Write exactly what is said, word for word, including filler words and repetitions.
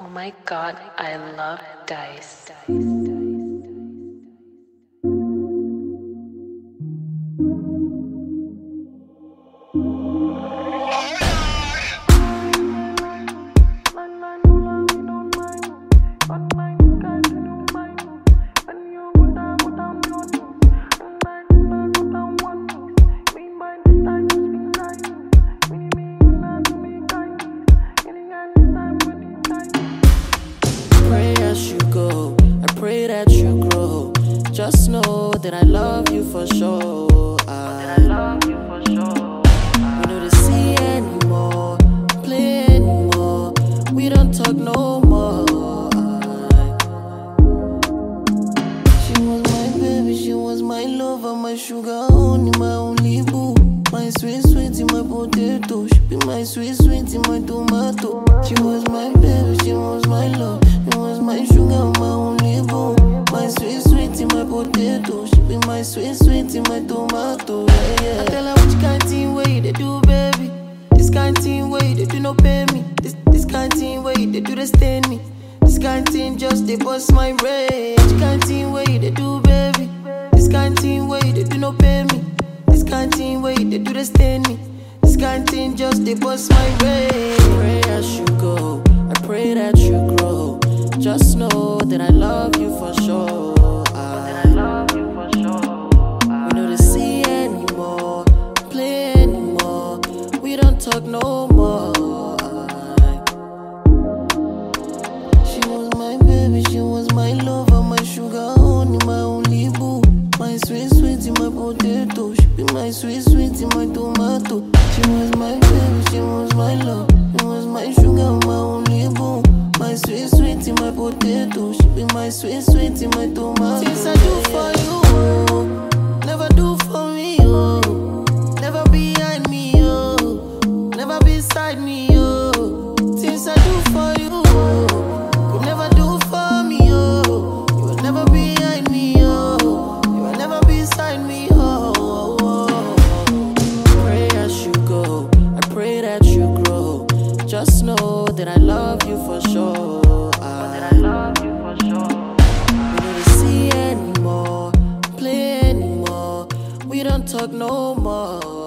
Oh my god, I love dice. Pray that you grow. Just know that I love you for sure. I, I love you for sure. I, we know to see anymore, play anymore. We don't talk no more. I, she was my baby, she was my lover, my sugar honey, my only boo. My sweet sweetie, my potato. She be my sweet sweetie, my tomato. She was my baby, she was my love. She was my sugar, my only boo. My sweet sweetie, my potato. She be my sweet sweetie, my tomato. Yeah, yeah. I tell her which kind thing way they do, baby. This kind thing way they do no pay me. This this kind thing way they do they stain me. This kind thing just they bust my brain. Which kind thing way they do, baby. This kind thing way they do no pay me. This kind thing way they do they stain me. This kind thing just they bust my brain. Pray as you go, I pray that you grow. Just know that I love you for sure. I, I love you for sure. I, we know to see anymore, play anymore. We don't talk no more. I, she was my baby, she was my lover, my sugar honey, my only boo. My sweet sweetie, my potato. She be my sweet sweetie, my tomato. She was my baby, she was my love. She was my sugar, my only boo. My sweet sweetie, my potato. She be my sweet sweetie, my tomato. Things I do for you, oh, never do for me, oh. Never behind me, oh. Never beside me, oh. Things I do for you, oh, could never do for me, oh. You will never behind me, oh. You will never beside me, oh, oh, oh. Pray as you go, I pray that you grow. Just know that I love you for sure. I, that I love you for sure. I, we don't see anymore, play anymore. We don't talk no more.